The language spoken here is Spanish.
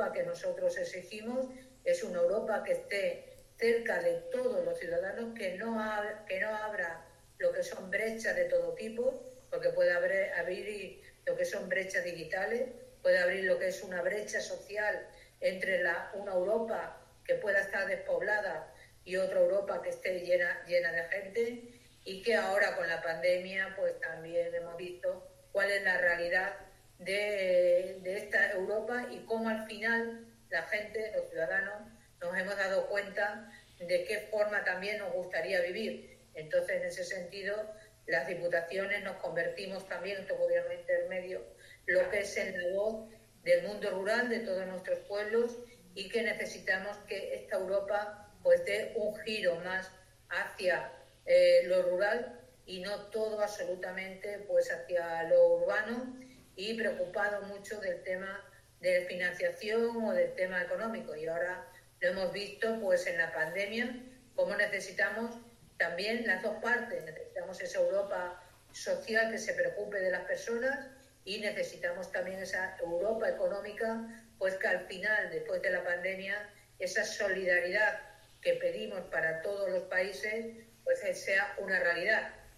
Europa que nosotros exigimos es una Europa que esté cerca de todos los ciudadanos, que no abra lo que son brechas de todo tipo, porque puede abrir lo que son brechas digitales, puede abrir lo que es una brecha social entre una Europa que pueda estar despoblada y otra Europa que esté llena de gente, y que ahora con la pandemia pues también hemos visto cuál es la realidad de esta Europa y cómo al final la gente, los ciudadanos, nos hemos dado cuenta de qué forma también nos gustaría vivir. Entonces, en ese sentido, las diputaciones nos convertimos también en este gobierno intermedio, lo que es en la voz del mundo rural, de todos nuestros pueblos, y que necesitamos que esta Europa pues dé un giro más hacia lo rural y no todo absolutamente pues hacia lo urbano, y preocupado mucho del tema de financiación o del tema económico. Y ahora lo hemos visto pues en la pandemia, cómo necesitamos también las dos partes. Necesitamos esa Europa social que se preocupe de las personas, y necesitamos también esa Europa económica, pues que al final, después de la pandemia, esa solidaridad que pedimos para todos los países, pues sea una realidad.